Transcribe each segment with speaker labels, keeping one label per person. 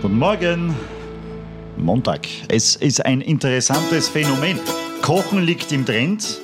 Speaker 1: Guten Morgen. Montag. Es ist ein interessantes Phänomen. Kochen liegt im Trend.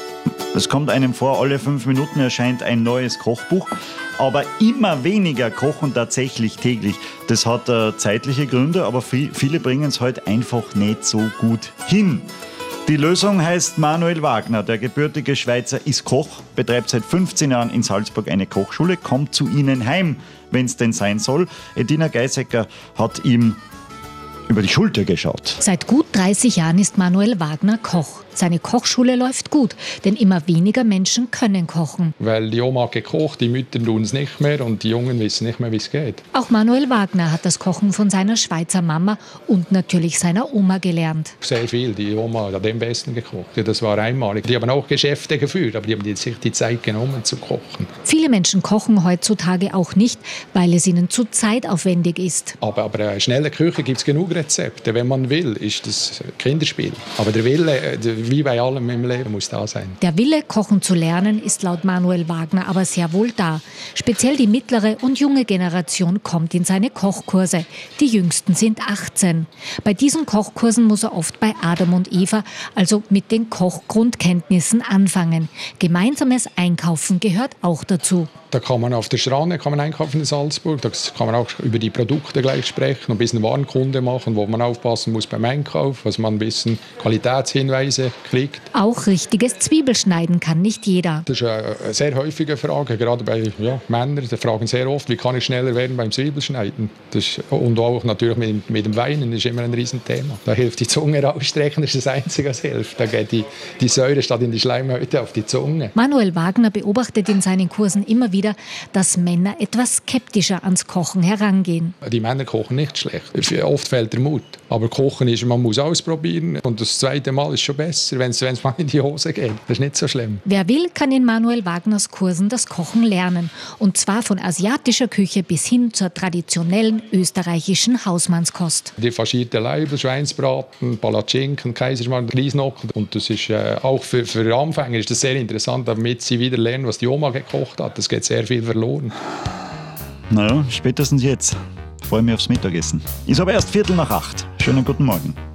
Speaker 1: Es kommt einem vor, alle 5 Minuten erscheint ein neues Kochbuch. Aber immer weniger kochen tatsächlich täglich. Das hat zeitliche Gründe, aber viele bringen es halt einfach nicht so gut hin. Die Lösung heißt Manuel Wagner. Der gebürtige Schweizer ist Koch, betreibt seit 15 Jahren in Salzburg eine Kochschule, kommt zu Ihnen heim, wenn es denn sein soll. Edina Geisecker hat ihm über die Schulter geschaut.
Speaker 2: Seit gut 30 Jahren ist Manuel Wagner Koch. Seine Kochschule läuft gut, denn immer weniger Menschen können kochen.
Speaker 3: Weil die Oma hat gekocht, die Mütter tun es nicht mehr und die Jungen wissen nicht mehr, wie es geht.
Speaker 2: Auch Manuel Wagner hat das Kochen von seiner Schweizer Mama und natürlich seiner Oma gelernt.
Speaker 3: Sehr viel. Die Oma hat am besten gekocht. Das war einmalig. Die haben auch Geschäfte geführt, aber die haben sich die Zeit genommen zu kochen.
Speaker 2: Viele Menschen kochen heutzutage auch nicht, weil es ihnen zu zeitaufwendig ist.
Speaker 3: Aber eine schnelle Küche gibt es genug Rezepte. Wenn man will, ist das Kinderspiel. Aber der Wille, wie bei allem im Leben, muss da sein.
Speaker 2: Der Wille, kochen zu lernen, ist laut Manuel Wagner aber sehr wohl da. Speziell die mittlere und junge Generation kommt in seine Kochkurse. Die jüngsten sind 18. Bei diesen Kochkursen muss er oft bei Adam und Eva, also mit den Kochgrundkenntnissen, anfangen. Gemeinsames Einkaufen gehört auch dazu.
Speaker 3: Da kann man auf der Strane einkaufen in Salzburg. Da kann man auch über die Produkte gleich sprechen und ein bisschen Warenkunde machen, wo man aufpassen muss beim Einkauf, dass man ein bisschen Qualitätshinweise kriegt. Auch
Speaker 2: richtiges Zwiebelschneiden kann nicht jeder.
Speaker 3: Das ist eine sehr häufige Frage, gerade bei Männern. Die fragen sehr oft, wie kann ich schneller werden beim Zwiebelschneiden. Und auch natürlich mit dem Weinen ist immer ein Riesenthema. Da hilft die Zunge rausstrecken, das ist das Einzige, was hilft. Da geht die Säure statt in die Schleimhäute auf die Zunge.
Speaker 2: Manuel Wagner beobachtet in seinen Kursen immer wieder, dass Männer etwas skeptischer ans Kochen herangehen.
Speaker 3: Die Männer kochen nicht schlecht. Oft fehlt der Mut. Aber Kochen ist, man muss ausprobieren. Und das zweite Mal ist schon besser, wenn es mal in die Hose geht. Das ist nicht so schlimm.
Speaker 2: Wer will, kann in Manuel Wagners Kursen das Kochen lernen. Und zwar von asiatischer Küche bis hin zur traditionellen österreichischen Hausmannskost.
Speaker 3: Die faschierte Leibel, Schweinsbraten, Palatschinken, Kaiserschmarrn, Grießnocken. Und das ist auch für Anfänger ist das sehr interessant, damit sie wieder lernen, was die Oma gekocht hat. Das geht sehr viel verloren.
Speaker 1: Naja, spätestens jetzt. Ich freue mich aufs Mittagessen. Ist aber erst 7:45. Schönen guten Morgen.